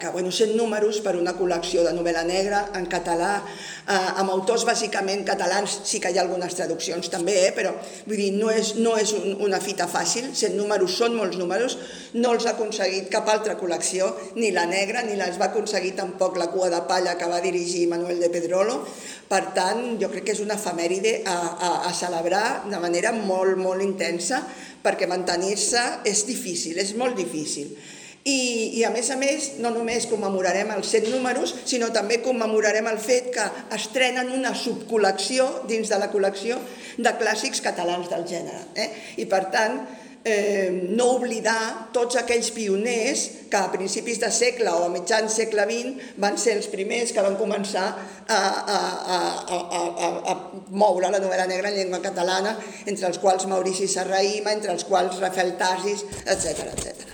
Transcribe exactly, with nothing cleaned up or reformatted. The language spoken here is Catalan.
bueno, cent números per una col·lecció de novel·la negra en català, eh, amb autors bàsicament catalans, sí que hi ha algunes traduccions també, eh, però vull dir, no és, no és un, una fita fàcil, cent números són molts números, no els ha aconseguit cap altra col·lecció, ni la negra, ni les va aconseguir tampoc la Cua de Palla que va dirigir Manuel de Pedrolo. Per tant, jo crec que és una efemèride a, a, a celebrar de manera molt, molt intensa, perquè mantenir-se és difícil, és molt difícil. I, i a més a més, no només commemorarem els cent números, sinó també commemorarem el fet que estrenen una subcol·lecció dins de la col·lecció de clàssics catalans del gènere. Eh? I per tant, eh, no oblidar tots aquells pioners que a principis de segle o a mitjans segle vint van ser els primers que van començar a, a, a, a, a, a moure la novel·la negra en llengua catalana, entre els quals Maurici Serrahima, entre els quals Rafael Tarsis, etcètera etcètera.